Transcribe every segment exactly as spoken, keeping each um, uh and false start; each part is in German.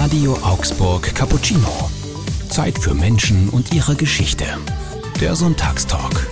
Radio Augsburg Cappuccino. Zeit für Menschen und ihre Geschichte. Der Sonntagstalk.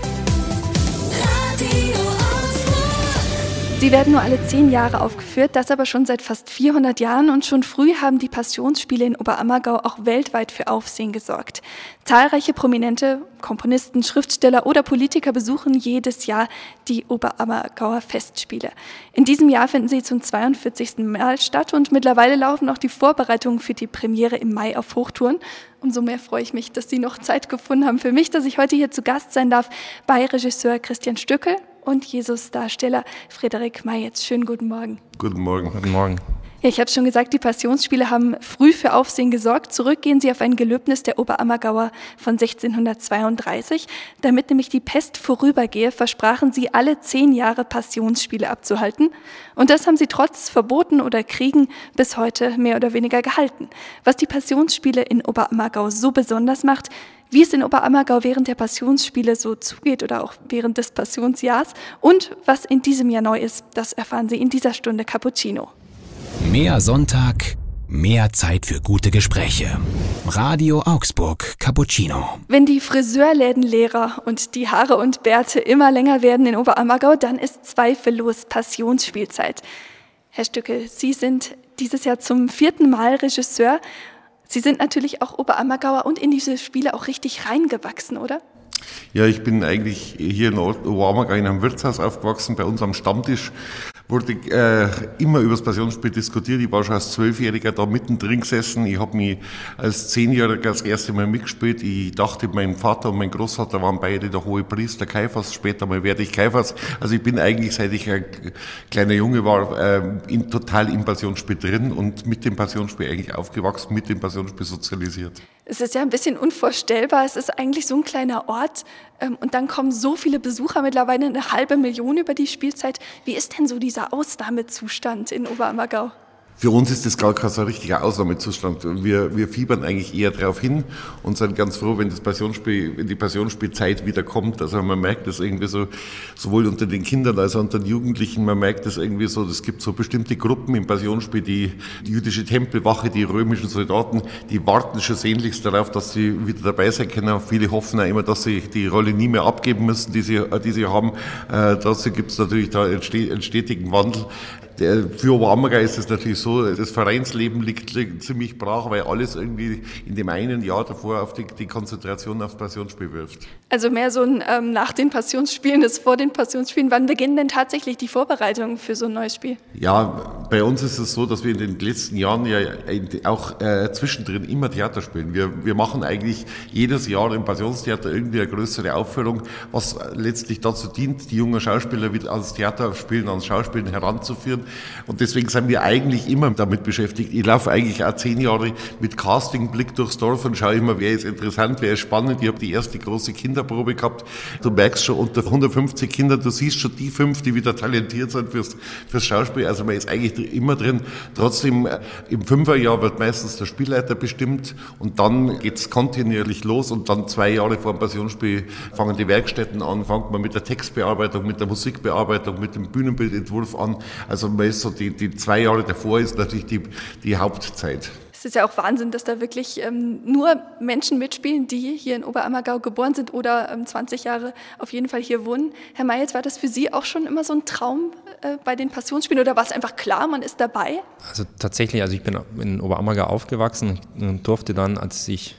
Sie werden nur alle zehn Jahre aufgeführt, das aber schon seit fast vierhundert Jahren, und schon früh haben die Passionsspiele in Oberammergau auch weltweit für Aufsehen gesorgt. Zahlreiche prominente Komponisten, Schriftsteller oder Politiker besuchen jedes Jahr die Oberammergauer Festspiele. In diesem Jahr finden sie zum zweiundvierzigsten Mal statt und mittlerweile laufen auch die Vorbereitungen für die Premiere im Mai auf Hochtouren. Umso mehr freue ich mich, dass Sie noch Zeit gefunden haben für mich, dass ich heute hier zu Gast sein darf bei Regisseur Christian Stückel und Jesus-Darsteller Frederik Mayetz. Schönen guten Morgen. Guten Morgen. Guten Morgen. Ja, ich habe schon gesagt, die Passionsspiele haben früh für Aufsehen gesorgt. Zurückgehen sie auf ein Gelöbnis der Oberammergauer von sechzehnhundertzweiunddreißig. Damit nämlich die Pest vorübergehe, versprachen sie, alle zehn Jahre Passionsspiele abzuhalten. Und das haben sie trotz Verboten oder Kriegen bis heute mehr oder weniger gehalten. Was die Passionsspiele in Oberammergau so besonders macht, wie es in Oberammergau während der Passionsspiele so zugeht oder auch während des Passionsjahrs und was in diesem Jahr neu ist, das erfahren Sie in dieser Stunde Cappuccino. Mehr Sonntag, mehr Zeit für gute Gespräche. Radio Augsburg Cappuccino. Wenn die Friseurläden leerer und die Haare und Bärte immer länger werden in Oberammergau, dann ist zweifellos Passionsspielzeit. Herr Stückel, Sie sind dieses Jahr zum vierten Mal Regisseur. Sie sind natürlich auch Oberammergauer und in diese Spiele auch richtig reingewachsen, oder? Ja, ich bin eigentlich hier in Oberammergau in einem Wirtshaus aufgewachsen, bei uns am Stammtisch wurde äh, immer über das Passionsspiel diskutiert. Ich war schon als Zwölfjähriger da mittendrin gesessen. Ich habe mich als Zehnjähriger das erste Mal mitgespielt. Ich dachte, mein Vater und mein Großvater waren beide der hohe Priester Kaiphas. Später mal werde ich Kaiphas. Also ich bin eigentlich, seit ich ein kleiner Junge war, äh, in, total im Passionsspiel drin und mit dem Passionsspiel eigentlich aufgewachsen, mit dem Passionsspiel sozialisiert. Es ist ja ein bisschen unvorstellbar. Es ist eigentlich so ein kleiner Ort ähm, und dann kommen so viele Besucher, mittlerweile eine halbe Million über die Spielzeit. Wie ist denn so dieser Ausnahmezustand in Oberammergau? Für uns ist das gar kein so richtiger Ausnahmezustand. Wir, wir fiebern eigentlich eher darauf hin und sind ganz froh, wenn das Passionsspiel, wenn die Passionsspielzeit wieder kommt. Also man merkt das irgendwie so, sowohl unter den Kindern als auch unter den Jugendlichen. Man merkt das irgendwie so, es gibt so bestimmte Gruppen im Passionsspiel, die, die jüdische Tempelwache, die römischen Soldaten, die warten schon sehnlichst darauf, dass sie wieder dabei sein können. Viele hoffen auch immer, dass sie die Rolle nie mehr abgeben müssen, die sie, die sie haben. Äh, dazu gibt es natürlich da einen stetigen Wandel. Der, für Oberammergau ist es natürlich so, das Vereinsleben liegt, liegt ziemlich brach, weil alles irgendwie in dem einen Jahr davor auf die, die Konzentration aufs Passionsspiel wirft. Also mehr so ein ähm, nach den Passionsspielen als vor den Passionsspielen. Wann beginnen denn tatsächlich die Vorbereitungen für so ein neues Spiel? Ja, bei uns ist es so, dass wir in den letzten Jahren ja auch äh, zwischendrin immer Theater spielen. Wir, wir machen eigentlich jedes Jahr im Passionstheater irgendwie eine größere Aufführung, was letztlich dazu dient, die jungen Schauspieler wieder ans Theaterspielen, ans Schauspielen heranzuführen. Und deswegen sind wir eigentlich immer damit beschäftigt. Ich laufe eigentlich auch zehn Jahre mit Casting-Blick durchs Dorf und schaue immer, wer ist interessant, wer ist spannend. Ich habe die erste große Kinderprobe gehabt. Du merkst schon, unter hundertfünfzig Kindern, du siehst schon die fünf, die wieder talentiert sind fürs, fürs Schauspiel. Also man ist eigentlich immer drin. Trotzdem, im Fünferjahr wird meistens der Spielleiter bestimmt und dann geht's kontinuierlich los und dann zwei Jahre vor dem Passionsspiel fangen die Werkstätten an, fängt man mit der Textbearbeitung, mit der Musikbearbeitung, mit dem Bühnenbildentwurf an. Also man ist so die, die zwei Jahre davor ist natürlich die, die Hauptzeit. Es ist ja auch Wahnsinn, dass da wirklich ähm, nur Menschen mitspielen, die hier in Oberammergau geboren sind oder ähm, zwanzig Jahre auf jeden Fall hier wohnen. Herr Mayetz, war das für Sie auch schon immer so ein Traum äh, bei den Passionsspielen oder war es einfach klar, man ist dabei? Also tatsächlich, also ich bin in Oberammergau aufgewachsen und durfte dann, als ich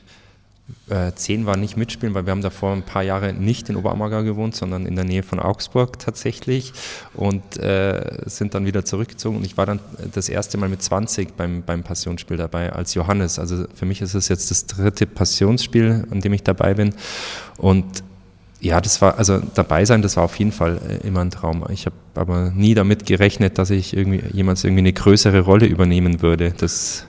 Äh, zehn war, nicht mitspielen, weil wir haben davor ein paar Jahre nicht in Oberammergau gewohnt, sondern in der Nähe von Augsburg tatsächlich und äh, sind dann wieder zurückgezogen und ich war dann das erste Mal mit zwanzig beim, beim Passionsspiel dabei als Johannes. Also für mich ist es jetzt das dritte Passionsspiel, an dem ich dabei bin und ja, das war, also dabei sein, das war auf jeden Fall äh, immer ein Traum. Ich habe aber nie damit gerechnet, dass ich irgendwie jemals irgendwie eine größere Rolle übernehmen würde. Das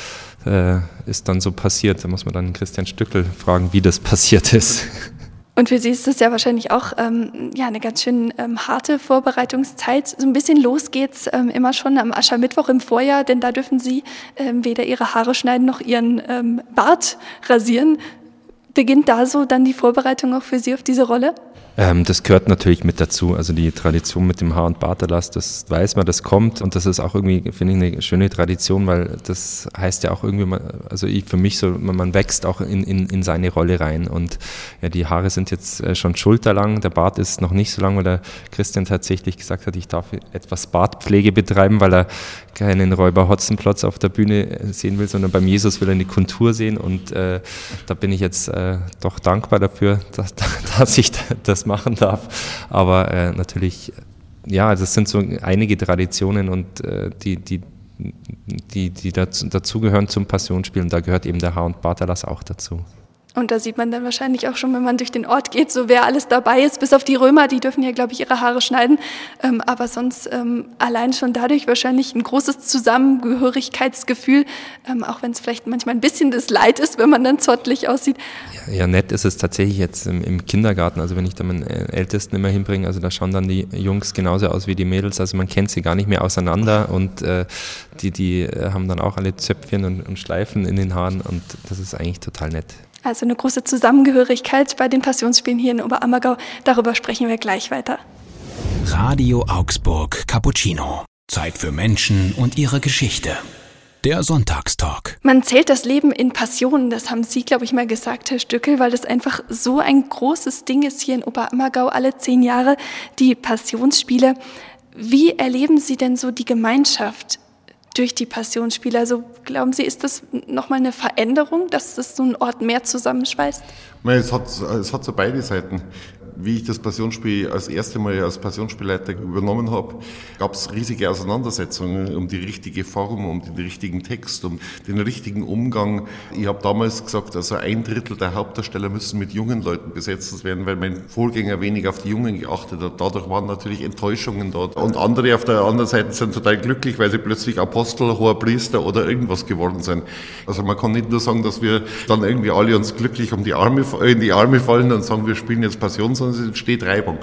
Äh, ist dann so passiert. Da muss man dann Christian Stückel fragen, wie das passiert ist. Und für Sie ist das ja wahrscheinlich auch ähm, ja, eine ganz schön ähm, harte Vorbereitungszeit. So ein bisschen los geht's ähm, immer schon am Aschermittwoch im Vorjahr, denn da dürfen Sie ähm, weder Ihre Haare schneiden noch Ihren ähm, Bart rasieren. Beginnt da so dann die Vorbereitung auch für Sie auf diese Rolle? Ähm, das gehört natürlich mit dazu. Also die Tradition mit dem Haar- und Barterlass, das weiß man, das kommt. Und das ist auch irgendwie, finde ich, eine schöne Tradition, weil das heißt ja auch irgendwie, man, also ich, für mich so, man wächst auch in, in, in seine Rolle rein. Und ja, die Haare sind jetzt schon schulterlang, der Bart ist noch nicht so lang, weil der Christian tatsächlich gesagt hat, ich darf etwas Bartpflege betreiben, weil er keinen Räuber Hotzenplotz auf der Bühne sehen will, sondern beim Jesus will er eine Kontur sehen. Und äh, da bin ich jetzt äh, doch dankbar dafür, dass, dass ich das machen darf, aber äh, natürlich, ja, das sind so einige Traditionen und äh, die, die, die, die dazu, dazugehören zum Passionsspiel und da gehört eben der Haar- und Barterlass auch dazu. Und da sieht man dann wahrscheinlich auch schon, wenn man durch den Ort geht, so wer alles dabei ist, bis auf die Römer, die dürfen ja, glaube ich, ihre Haare schneiden, ähm, aber sonst ähm, allein schon dadurch wahrscheinlich ein großes Zusammengehörigkeitsgefühl, ähm, auch wenn es vielleicht manchmal ein bisschen das Leid ist, wenn man dann zottelig aussieht. Ja, ja, nett ist es tatsächlich jetzt im, im Kindergarten, also wenn ich da meinen Ältesten immer hinbringe, also da schauen dann die Jungs genauso aus wie die Mädels, also man kennt sie gar nicht mehr auseinander und äh, die, die haben dann auch alle Zöpfchen und, und Schleifen in den Haaren und das ist eigentlich total nett. Also eine große Zusammengehörigkeit bei den Passionsspielen hier in Oberammergau. Darüber sprechen wir gleich weiter. Radio Augsburg Cappuccino. Zeit für Menschen und ihre Geschichte. Der Sonntagstalk. Man zählt das Leben in Passionen, das haben Sie, glaube ich, mal gesagt, Herr Stückel, weil das einfach so ein großes Ding ist hier in Oberammergau, alle zehn Jahre die Passionsspiele. Wie erleben Sie denn so die Gemeinschaft durch die Passionsspiele? Also glauben Sie, ist das nochmal eine Veränderung, dass das so einen Ort mehr zusammenschweißt? Es hat, es hat so beide Seiten. Wie ich das Passionsspiel als erste Mal als Passionsspielleiter übernommen habe, gab es riesige Auseinandersetzungen um die richtige Form, um den richtigen Text, um den richtigen Umgang. Ich habe damals gesagt, also ein Drittel der Hauptdarsteller müssen mit jungen Leuten besetzt werden, weil mein Vorgänger wenig auf die Jungen geachtet hat. Dadurch waren natürlich Enttäuschungen da. Und andere auf der anderen Seite sind total glücklich, weil sie plötzlich Apostel, hoher Priester oder irgendwas geworden sind. Also man kann nicht nur sagen, dass wir dann irgendwie alle uns glücklich um die Arme, in die Arme fallen und sagen, wir spielen jetzt Passion, sondern es entsteht Reibung.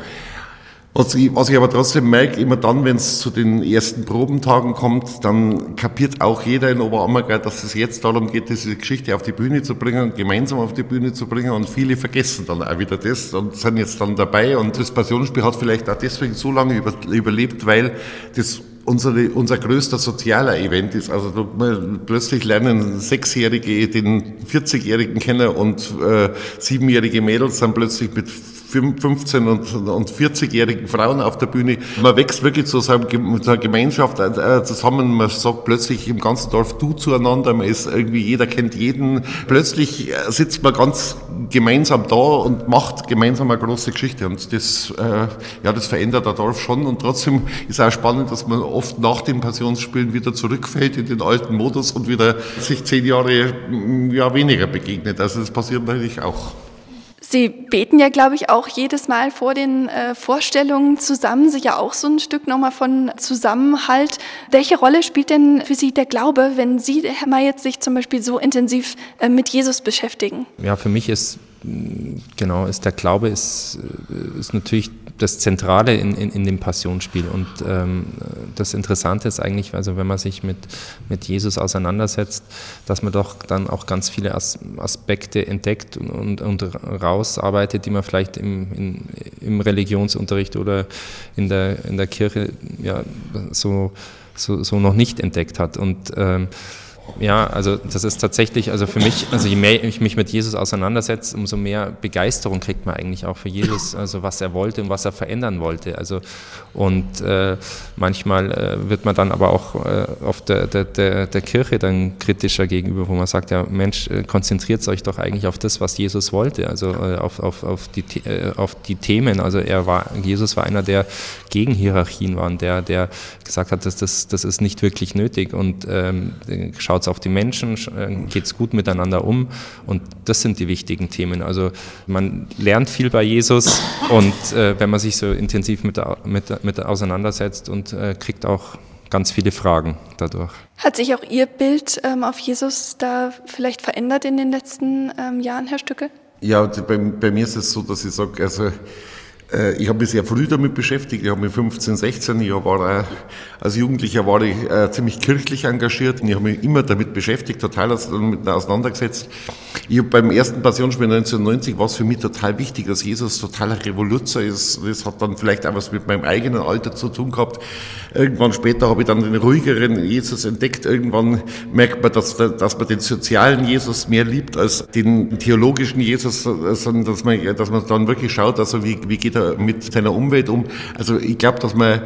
Was ich, was ich aber trotzdem merke, immer dann, wenn es zu den ersten Probentagen kommt, dann kapiert auch jeder in Oberammergau, dass es jetzt darum geht, diese Geschichte auf die Bühne zu bringen, gemeinsam auf die Bühne zu bringen und viele vergessen dann auch wieder das und sind jetzt dann dabei und das Passionsspiel hat vielleicht auch deswegen so lange über, überlebt, weil das Unsere, unser größter sozialer Event ist. Also du, plötzlich lernen Sechsjährige den vierzigjährigen kennen und äh, siebenjährige Mädels sind plötzlich mit fünfzehn- und, und vierzigjährigen Frauen auf der Bühne. Man wächst wirklich zu so einer Gemeinschaft äh, zusammen. Man sagt plötzlich im ganzen Dorf du zueinander. Man ist irgendwie, jeder kennt jeden. Plötzlich sitzt man ganz gemeinsam da und macht gemeinsam eine große Geschichte. Und das, äh, ja, das verändert das Dorf schon. Und trotzdem ist auch spannend, dass man oft nach den Passionsspielen wieder zurückfällt in den alten Modus und wieder sich zehn Jahre ja, weniger begegnet. Also das passiert natürlich auch. Sie beten ja, glaube ich, auch jedes Mal vor den äh, Vorstellungen zusammen, sicher auch so ein Stück nochmal von Zusammenhalt. Welche Rolle spielt denn für Sie der Glaube, wenn Sie, Herr May, jetzt sich zum Beispiel so intensiv äh, mit Jesus beschäftigen? Ja, für mich ist, genau, ist der Glaube ist, ist natürlich das Zentrale in, in, in dem Passionsspiel. Und ähm, das Interessante ist eigentlich, also wenn man sich mit, mit Jesus auseinandersetzt, dass man doch dann auch ganz viele As- Aspekte entdeckt und, und, und rausarbeitet, die man vielleicht im, in, im Religionsunterricht oder in der, in der Kirche ja, so, so, so noch nicht entdeckt hat. Und ähm, ja, also das ist tatsächlich, also für mich, also je mehr ich mich mit Jesus auseinandersetze, umso mehr Begeisterung kriegt man eigentlich auch für Jesus, also was er wollte und was er verändern wollte. Also und äh, manchmal äh, wird man dann aber auch äh, auf der, der, der, der Kirche dann kritischer gegenüber, wo man sagt, ja Mensch, äh, konzentriert euch doch eigentlich auf das, was Jesus wollte, also äh, auf, auf, auf, die, äh, auf die Themen. Also er war, Jesus war einer, der gegen Hierarchien war, der, der gesagt hat, dass das, das ist nicht wirklich nötig und ähm, schaut auf die Menschen, geht es gut miteinander um und das sind die wichtigen Themen. Also man lernt viel bei Jesus und äh, wenn man sich so intensiv mit, mit, mit auseinandersetzt und äh, kriegt auch ganz viele Fragen dadurch. Hat sich auch Ihr Bild ähm, auf Jesus da vielleicht verändert in den letzten ähm, Jahren, Herr Stückel? Ja, bei, bei mir ist es so, dass ich sage, also ich habe mich sehr früh damit beschäftigt. Ich habe mich fünfzehn, sechzehn, ich war, als Jugendlicher war ich ziemlich kirchlich engagiert und ich habe mich immer damit beschäftigt, total damit auseinandergesetzt. Ich habe beim ersten Passionsspiel neunzehnhundertneunzig war es für mich total wichtig, dass Jesus totaler Revoluzer ist. Das hat dann vielleicht auch was mit meinem eigenen Alter zu tun gehabt. Irgendwann später habe ich dann den ruhigeren Jesus entdeckt. Irgendwann merkt man, dass, dass man den sozialen Jesus mehr liebt als den theologischen Jesus, sondern dass man, dass man dann wirklich schaut, also wie, wie geht er mit seiner Umwelt um. Also ich glaube, dass man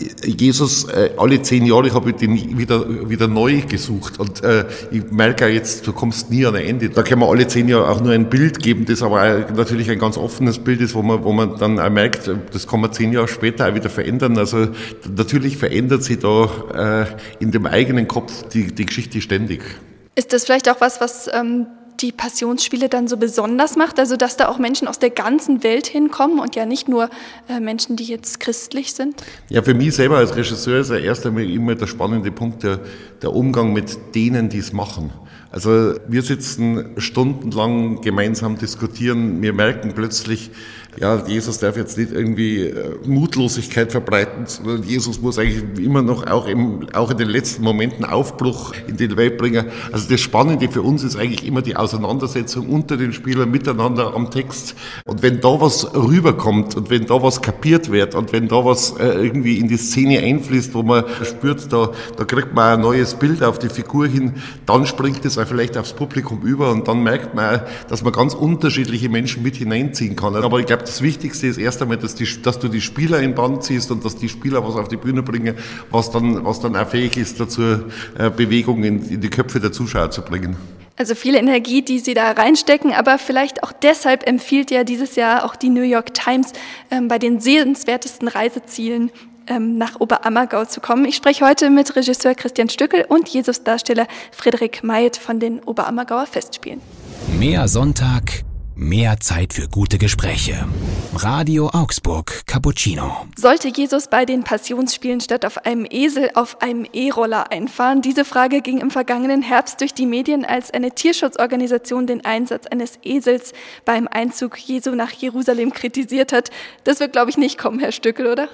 Jesus, äh, alle zehn Jahre habe ich den wieder, wieder neu gesucht und äh, ich merke auch jetzt, du kommst nie an ein Ende. Da kann man alle zehn Jahre auch nur ein Bild geben, das aber auch natürlich ein ganz offenes Bild ist, wo man, wo man dann auch merkt, das kann man zehn Jahre später auch wieder verändern. Also natürlich verändert sich da äh, in dem eigenen Kopf die, die Geschichte ständig. Ist das vielleicht auch was, was ähm die Passionsspiele dann so besonders macht, also dass da auch Menschen aus der ganzen Welt hinkommen und ja nicht nur äh, Menschen, die jetzt christlich sind? Ja, für mich selber als Regisseur ist ja erst einmal immer der spannende Punkt der, der Umgang mit denen, die es machen. Also wir sitzen stundenlang gemeinsam diskutieren, wir merken plötzlich, ja, Jesus darf jetzt nicht irgendwie äh, Mutlosigkeit verbreiten, sondern Jesus muss eigentlich immer noch auch, im, auch in den letzten Momenten Aufbruch in die Welt bringen. Also das Spannende für uns ist eigentlich immer die Auseinandersetzung unter den Spielern miteinander am Text. Und wenn da was rüberkommt und wenn da was kapiert wird und wenn da was äh, irgendwie in die Szene einfließt, wo man spürt, da, da kriegt man ein neues Bild auf die Figur hin, dann springt es auch vielleicht aufs Publikum über und dann merkt man auch, dass man ganz unterschiedliche Menschen mit hineinziehen kann. Aber ich glaube, das Wichtigste ist erst einmal, dass, die, dass du die Spieler in Band ziehst und dass die Spieler was auf die Bühne bringen, was dann, was dann auch fähig ist, dazu äh, Bewegung in, in die Köpfe der Zuschauer zu bringen. Also viel Energie, die Sie da reinstecken, aber vielleicht auch deshalb empfiehlt ja dieses Jahr auch die New York Times, ähm, bei den sehenswertesten Reisezielen ähm, nach Oberammergau zu kommen. Ich spreche heute mit Regisseur Christian Stückel und Jesusdarsteller Frederik Maid von den Oberammergauer Festspielen. Mehr Sonntag, mehr Zeit für gute Gespräche. Radio Augsburg Cappuccino. Sollte Jesus bei den Passionsspielen statt auf einem Esel auf einem E-Roller einfahren? Diese Frage ging im vergangenen Herbst durch die Medien, als eine Tierschutzorganisation den Einsatz eines Esels beim Einzug Jesu nach Jerusalem kritisiert hat. Das wird, glaube ich, nicht kommen, Herr Stückel, oder?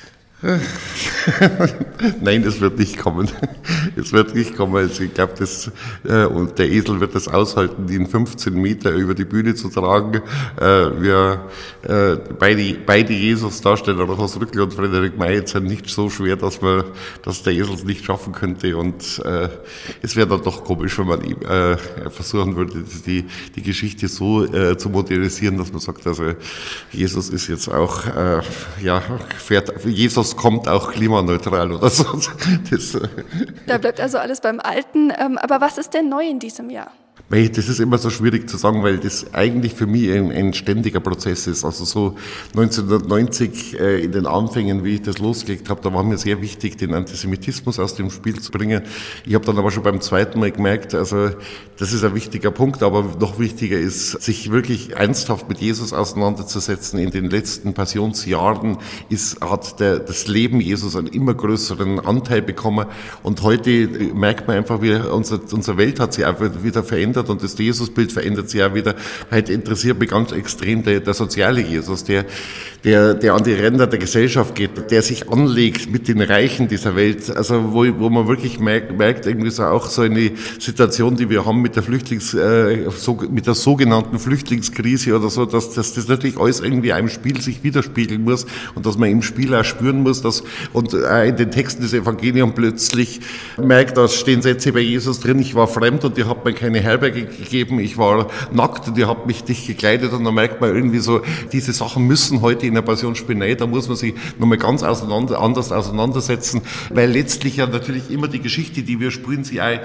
Nein, das wird nicht kommen. Es wird nicht kommen. Also ich glaube, das äh, und der Esel wird das aushalten, ihn fünfzehn Meter über die Bühne zu tragen. Äh, wir äh, beide, beide Jesus-Darsteller, Ross Rückel und Frederik Maid, sind nicht so schwer, dass man, dass der Esel es nicht schaffen könnte. Und äh, es wäre dann doch komisch, wenn man ihm äh, versuchen würde, die die Geschichte so äh, zu modernisieren, dass man sagt, also Jesus ist jetzt auch äh, ja fährt Jesus kommt auch klimaneutral oder so. Das, da bleibt also alles beim Alten. Aber was ist denn neu in diesem Jahr? Das ist immer so schwierig zu sagen, weil das eigentlich für mich ein, ein ständiger Prozess ist. Also so neunzehnhundertneunzig äh, in den Anfängen, wie ich das losgelegt habe, da war mir sehr wichtig, den Antisemitismus aus dem Spiel zu bringen. Ich habe dann aber schon beim zweiten Mal gemerkt, also das ist ein wichtiger Punkt, aber noch wichtiger ist, sich wirklich ernsthaft mit Jesus auseinanderzusetzen. In den letzten Passionsjahren ist, hat der, das Leben Jesus einen immer größeren Anteil bekommen und heute merkt man einfach, wie unsere, unsere Welt hat sich einfach wieder verändert. Und das Jesusbild verändert sich auch wieder. Heute interessiert mich ganz extrem der, der soziale Jesus, der, der, der an die Ränder der Gesellschaft geht, der sich anlegt mit den Reichen dieser Welt. Also wo, wo man wirklich merkt, merkt irgendwie so auch so eine Situation, die wir haben mit der Flüchtlings, äh, so, mit der sogenannten Flüchtlingskrise oder so, dass, dass das natürlich alles irgendwie einem Spiel sich widerspiegeln muss und dass man im Spiel auch spüren muss, dass und auch in den Texten des Evangeliums plötzlich merkt, da stehen Sätze bei Jesus drin, ich war fremd und ihr habt mir keine Herberge gegeben, ich war nackt und ihr habt mich dicht gekleidet und dann merkt man irgendwie so, diese Sachen müssen heute in der Passionsspielerei, da muss man sich nochmal ganz auseinander, anders auseinandersetzen, weil letztlich ja natürlich immer die Geschichte, die wir spielen, sie auch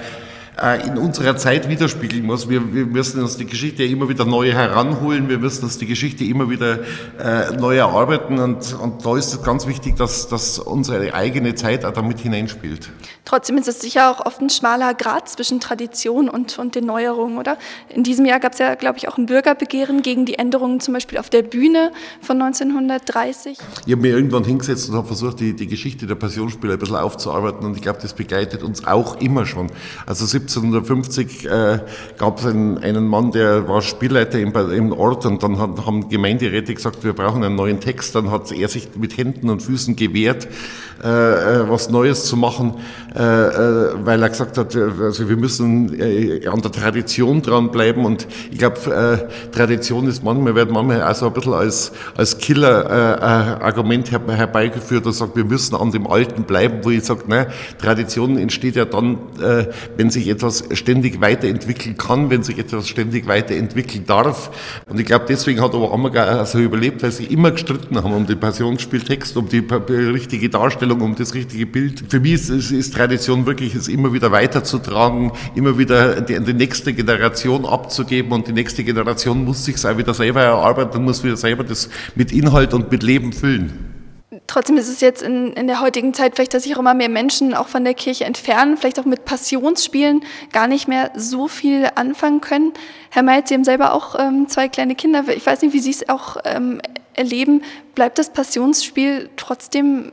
in unserer Zeit widerspiegeln muss. Wir, wir müssen uns die Geschichte immer wieder neu heranholen, wir müssen uns die Geschichte immer wieder äh, neu erarbeiten und, und da ist es ganz wichtig, dass, dass unsere eigene Zeit auch damit hineinspielt. Trotzdem ist es sicher auch oft ein schmaler Grat zwischen Tradition und, und den Neuerungen, oder? In diesem Jahr gab es ja, glaube ich, auch ein Bürgerbegehren gegen die Änderungen zum Beispiel auf der Bühne von neunzehnhundertdreißig. Ich habe mir irgendwann hingesetzt und habe versucht, die, die Geschichte der Passionsspiele ein bisschen aufzuarbeiten und ich glaube, das begleitet uns auch immer schon. Also siebzehnhundertfünfzig äh, gab es einen, einen Mann, der war Spielleiter im, im Ort, und dann hat, haben Gemeinderäte gesagt, wir brauchen einen neuen Text. Dann hat er sich mit Händen und Füßen gewehrt, äh, was Neues zu machen, äh, weil er gesagt hat, also wir müssen äh, an der Tradition dranbleiben. Und ich glaube, äh, Tradition ist manchmal, wird manchmal auch so ein bisschen als, als Killer-Argument äh, her, herbeigeführt, und sagt, wir müssen an dem Alten bleiben, wo ich sage, nein, Tradition entsteht ja dann, äh, wenn sich etwas ständig weiterentwickeln kann, wenn sich etwas ständig weiterentwickeln darf. Und ich glaube, deswegen hat Oberammergau auch so überlebt, weil sie immer gestritten haben um den Passionsspieltext, um die richtige Darstellung, um das richtige Bild. Für mich ist, ist, ist Tradition wirklich, es immer wieder weiterzutragen, immer wieder die, die nächste Generation abzugeben, und die nächste Generation muss sich auch wieder selber erarbeiten, muss wieder selber das mit Inhalt und mit Leben füllen. Trotzdem ist es jetzt in, in der heutigen Zeit vielleicht, dass sich auch immer mehr Menschen auch von der Kirche entfernen, vielleicht auch mit Passionsspielen gar nicht mehr so viel anfangen können. Herr Meitz, Sie haben selber auch ähm, zwei kleine Kinder. Ich weiß nicht, wie Sie es auch ähm, erleben. Bleibt das Passionsspiel trotzdem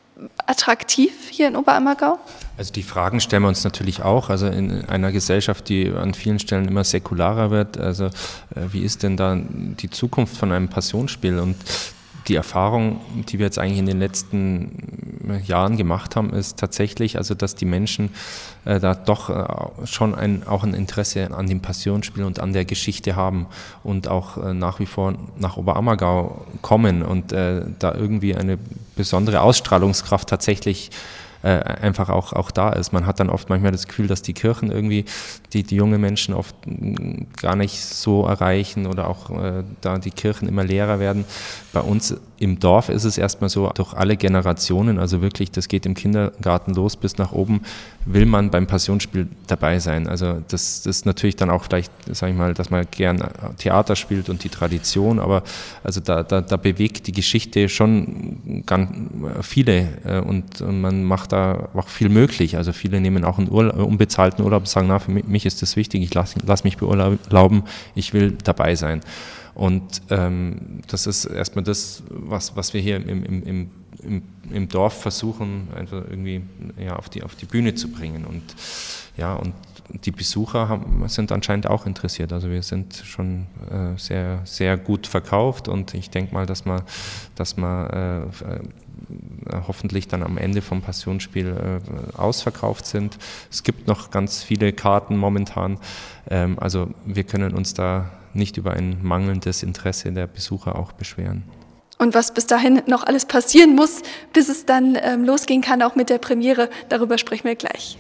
attraktiv hier in Oberammergau? Also die Fragen stellen wir uns natürlich auch, also in einer Gesellschaft, die an vielen Stellen immer säkularer wird. Also äh, wie ist denn da die Zukunft von einem Passionsspiel? Und die Erfahrung, die wir jetzt eigentlich in den letzten Jahren gemacht haben, ist tatsächlich, also dass die Menschen äh, da doch äh, schon ein, auch ein Interesse an dem Passionsspiel und an der Geschichte haben und auch äh, nach wie vor nach Oberammergau kommen und äh, da irgendwie eine besondere Ausstrahlungskraft tatsächlich äh, einfach auch, auch da ist. Man hat dann oft manchmal das Gefühl, dass die Kirchen irgendwie die, die junge Menschen oft gar nicht so erreichen oder auch äh, da die Kirchen immer leerer werden. Bei uns im Dorf ist es erstmal so, durch alle Generationen, also wirklich, das geht im Kindergarten los bis nach oben, will man beim Passionsspiel dabei sein. Also das, das ist natürlich dann auch vielleicht, sage ich mal, dass man gern Theater spielt und die Tradition, aber also da, da, da bewegt die Geschichte schon ganz viele und man macht da auch viel möglich. Also viele nehmen auch einen Urlaub, unbezahlten Urlaub und sagen, na, für mich ist das wichtig, ich lasse lass mich beurlauben, ich will dabei sein. Und ähm, das ist erstmal das, was, was wir hier im, im, im, im, im Dorf versuchen, einfach irgendwie ja, auf die, auf die Bühne zu bringen. Und, ja, und die Besucher haben, sind anscheinend auch interessiert. Also wir sind schon äh, sehr, sehr gut verkauft, und ich denke mal, dass man, dass man äh, hoffentlich dann am Ende vom Passionsspiel äh, ausverkauft sind. Es gibt noch ganz viele Karten momentan. Ähm, also wir können uns da nicht über ein mangelndes Interesse der Besucher auch beschweren. Und was bis dahin noch alles passieren muss, bis es dann ähm, losgehen kann, auch mit der Premiere, darüber sprechen wir gleich.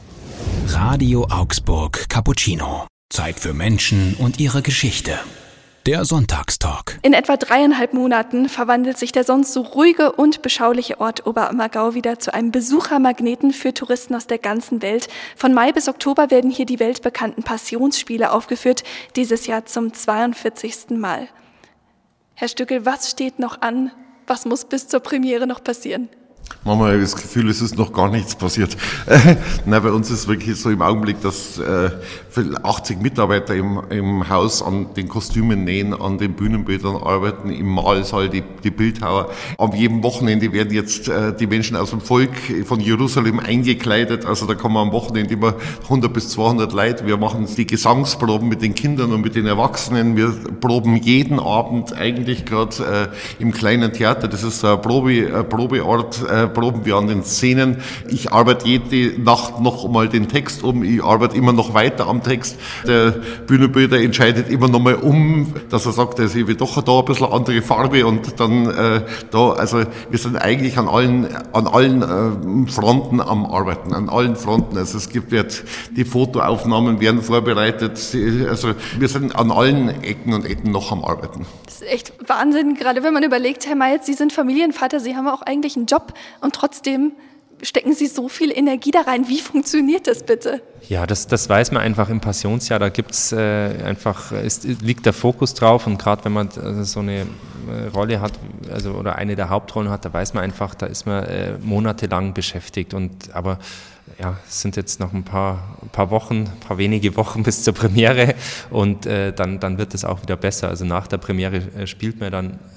Radio Augsburg Cappuccino. Zeit für Menschen und ihre Geschichte. Der Sonntagstalk. In etwa dreieinhalb Monaten verwandelt sich der sonst so ruhige und beschauliche Ort Oberammergau wieder zu einem Besuchermagneten für Touristen aus der ganzen Welt. Von Mai bis Oktober werden hier die weltbekannten Passionsspiele aufgeführt, dieses Jahr zum zweiundvierzigsten Mal. Herr Stückel, was steht noch an? Was muss bis zur Premiere noch passieren? Manchmal habe ich das Gefühl, es ist noch gar nichts passiert. Nein, bei uns ist es wirklich so im Augenblick, dass äh, achtzig Mitarbeiter im, im Haus an den Kostümen nähen, an den Bühnenbildern arbeiten, im Mahlsaal, die, die Bildhauer. Am jedem Wochenende werden jetzt äh, die Menschen aus dem Volk von Jerusalem eingekleidet. Also da kommen am Wochenende immer hundert bis zweihundert Leute. Wir machen die Gesangsproben mit den Kindern und mit den Erwachsenen. Wir proben jeden Abend eigentlich gerade äh, im kleinen Theater. Das ist so ein Probe, ein Probeort, äh, proben wir an den Szenen. Ich arbeite jede Nacht noch mal den Text um. Ich arbeite immer noch weiter am Text. Der Bühnenbilder entscheidet immer noch mal um, dass er sagt, er will doch da ein bisschen andere Farbe und dann äh, da, also wir sind eigentlich an allen, an allen äh, Fronten am Arbeiten, an allen Fronten. Also es gibt jetzt, die Fotoaufnahmen werden vorbereitet. Also wir sind an allen Ecken und Ecken noch am Arbeiten. Das ist echt Wahnsinn, gerade wenn man überlegt, Herr Meitz, Sie sind Familienvater, Sie haben auch eigentlich einen Job. Und trotzdem stecken Sie so viel Energie da rein. Wie funktioniert das bitte? Ja, das, das weiß man einfach im Passionsjahr. Da gibt's äh, einfach, ist, liegt der Fokus drauf. Und gerade wenn man äh, so eine äh, Rolle hat, also oder eine der Hauptrollen hat, da weiß man einfach, da ist man äh, monatelang beschäftigt. Und aber ja, es sind jetzt noch ein paar, ein paar Wochen, ein paar wenige Wochen bis zur Premiere und äh, dann, dann wird es auch wieder besser. Also nach der Premiere äh, spielt man dann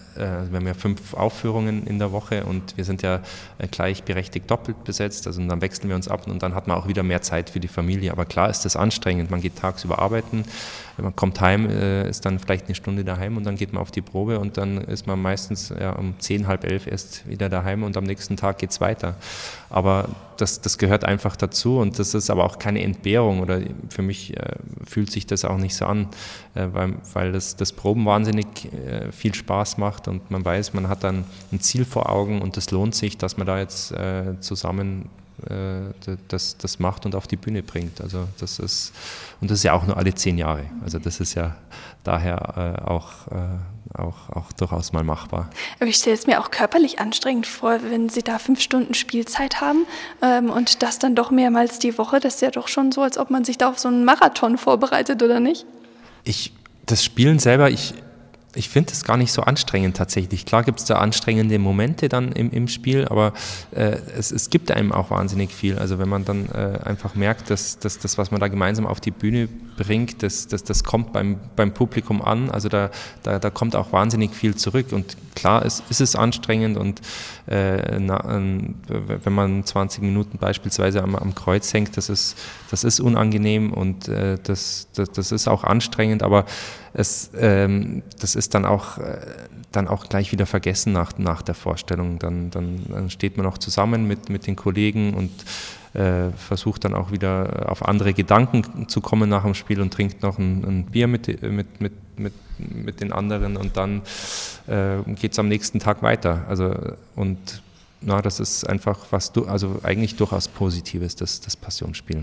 äh, wir haben ja fünf Aufführungen in der Woche und wir sind ja äh, gleichberechtigt doppelt besetzt, also dann wechseln wir uns ab und dann hat man auch wieder mehr Zeit für die Familie. Aber klar ist das anstrengend, man geht tagsüber arbeiten, man kommt heim, äh, ist dann vielleicht eine Stunde daheim und dann geht man auf die Probe und dann ist man meistens ja, um zehn, halb elf erst wieder daheim und am nächsten Tag geht es weiter. Aber das, das gehört einfach dazu und das ist aber auch keine Entbehrung oder für mich äh, fühlt sich das auch nicht so an, äh, weil, weil das, das Proben wahnsinnig äh, viel Spaß macht und man weiß, man hat dann ein Ziel vor Augen und es lohnt sich, dass man da jetzt äh, zusammen äh, das, das macht und auf die Bühne bringt. Also das ist, und das ist ja auch nur alle zehn Jahre. Also das ist ja daher äh, auch, äh, auch, auch durchaus mal machbar. Aber ich stelle es mir auch körperlich anstrengend vor, wenn Sie da fünf Stunden Spielzeit haben ähm, und das dann doch mehrmals die Woche. Das ist ja doch schon so, als ob man sich da auf so einen Marathon vorbereitet, oder nicht? Ich, das Spielen selber, ich Ich finde es gar nicht so anstrengend tatsächlich. Klar gibt es da anstrengende Momente dann im, im Spiel, aber äh, es, es gibt einem auch wahnsinnig viel. Also wenn man dann äh, einfach merkt, dass, dass das, was man da gemeinsam auf die Bühne bringt, das, das, das kommt beim, beim Publikum an. Also da, da, da kommt auch wahnsinnig viel zurück. Und klar ist, ist es anstrengend und äh, na, äh, wenn man zwanzig Minuten beispielsweise am, am Kreuz hängt, das ist, das ist unangenehm und äh, das, das, das ist auch anstrengend, aber es, ähm, das ist dann auch, äh, dann auch gleich wieder vergessen nach, nach der Vorstellung. Dann, dann, dann steht man auch zusammen mit, mit den Kollegen und äh, versucht dann auch wieder auf andere Gedanken zu kommen nach dem Spiel und trinkt noch ein, ein Bier mit, mit, mit, mit, mit den anderen und dann äh, geht es am nächsten Tag weiter. Also, und na, das ist einfach was, du, also eigentlich durchaus Positives, das, das Passionsspielen.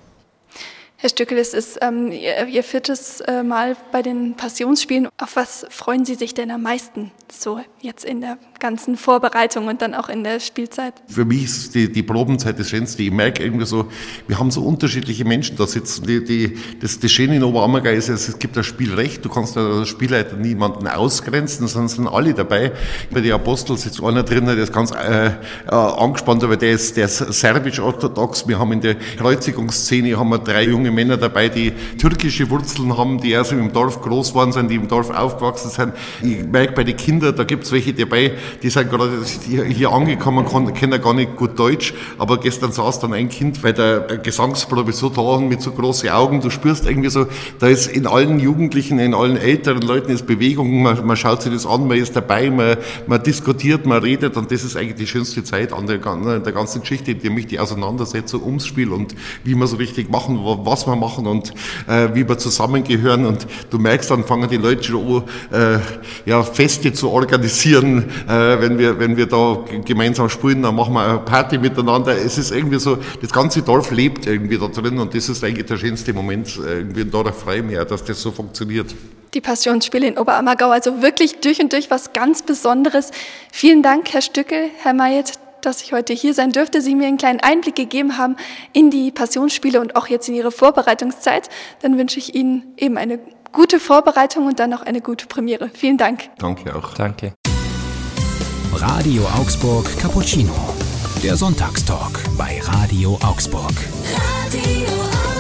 Herr Stückel, es ist ähm, Ihr, Ihr viertes äh, Mal bei den Passionsspielen. Auf was freuen Sie sich denn am meisten, so jetzt in der ganzen Vorbereitung und dann auch in der Spielzeit? Für mich ist die, die Probenzeit das Schönste. Ich merke irgendwie so, wir haben so unterschiedliche Menschen da sitzen. Die, die, das, das Schöne in Oberammergau ist, es gibt das Spielrecht. Du kannst als Spielleiter niemanden ausgrenzen, sondern sind alle dabei. Bei den Apostel sitzt einer drin, der ist ganz äh, äh, angespannt, aber der ist, der ist serbisch-orthodox. Wir haben in der Kreuzigungsszene haben wir drei junge Männer dabei, die türkische Wurzeln haben, die also im Dorf groß geworden sind, die im Dorf aufgewachsen sind. Ich merke bei den Kindern, da gibt es welche dabei, die sind gerade hier angekommen, kennen gar nicht gut Deutsch, aber gestern saß dann ein Kind bei der Gesangsprobe so da mit so großen Augen, du spürst irgendwie so, da ist in allen Jugendlichen, in allen älteren Leuten ist Bewegung, man, man schaut sich das an, man ist dabei, man, man diskutiert, man redet und das ist eigentlich die schönste Zeit an der, an der ganzen Geschichte, nämlich die Auseinandersetzung ums Spiel und wie wir so richtig machen, was wir machen und äh, wie wir zusammengehören und du merkst, dann fangen die Leute schon an, äh, ja, Feste zu organisieren, äh, wenn wir wenn wir da gemeinsam spielen, dann machen wir eine Party miteinander. Es ist irgendwie so, das ganze Dorf lebt irgendwie da drin und das ist eigentlich der schönste Moment irgendwie da, da freue ich mich auch, dass das so funktioniert. Die Passionsspiele in Oberammergau, also wirklich durch und durch was ganz Besonderes. Vielen Dank, Herr Stückel, Herr Mayet, dass ich heute hier sein dürfte, Sie mir einen kleinen Einblick gegeben haben in die Passionsspiele und auch jetzt in Ihre Vorbereitungszeit. Dann wünsche ich Ihnen eben eine gute Vorbereitung und dann noch eine gute Premiere. Vielen Dank. Danke auch. Danke. Radio Augsburg Cappuccino. Der Sonntagstalk bei Radio Augsburg. Radio Augsburg.